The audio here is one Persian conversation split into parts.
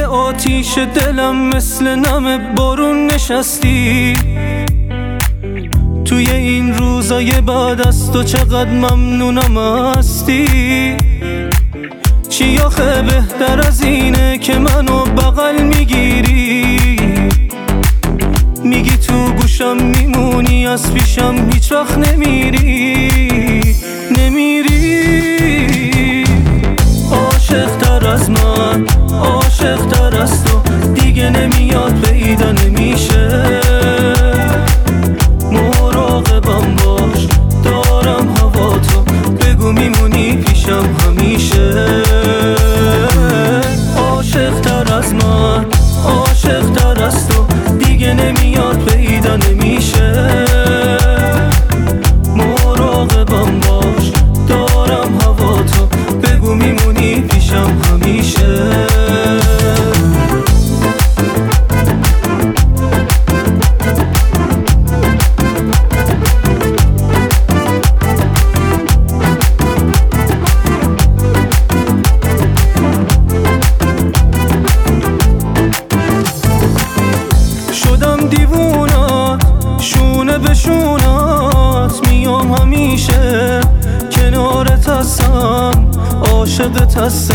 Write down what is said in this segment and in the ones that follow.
روی آتیش دلم مثل نم بارون نشستی. توی این روزای بعد از تو چقدر ممنونم هستی. چی آخه بهتر از اینه که منو بغل میگیری، میگی تو گوشم میمونی، از پیشم هیچ وقت نمیری. عاشق تر از من، عاشق تر از تو دیگه نمیاد، پیدا نمیشه. مراقبم باش، دارم هوا تو، بگو میمونی پیشم همیشه. عاشق تر از من، عاشق تر از تو دیگه نمیاد، پیدا نمیشه. مراقبم باش، دارم هوا تو، بگو میمونی پیشم همیشه. دیوونات شونه به شونات میام، همیشه کنارت هستم، عاشقت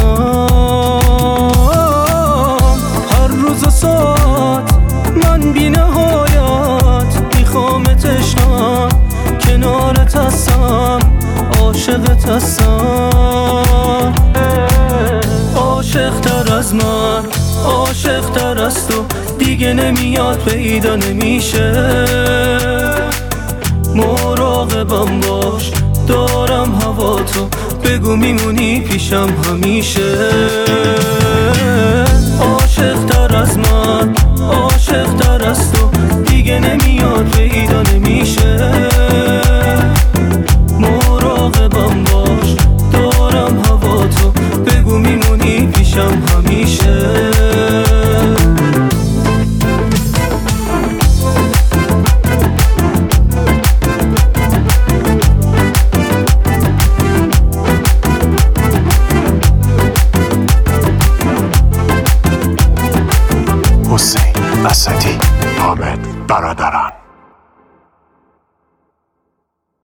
هستم. هر روز و ساعت من بی نهایت میخوامت عشقم، کنارت هستم، عاشقت هستم. عاشق تر از من، عاشق تر از تو دیگه نمیاد، پیدا نمیشه. مراقبم باش، دارم هوا تو، بگو میمونی پیشم همیشه. عاشق تر از من، عاشق تر از تو دیگه نمیاد، پیدا نمیشه. مراقبم باش، دارم هوا تو، بگو میمونی پیشم همیشه. حسین اسدی، حامد برادران.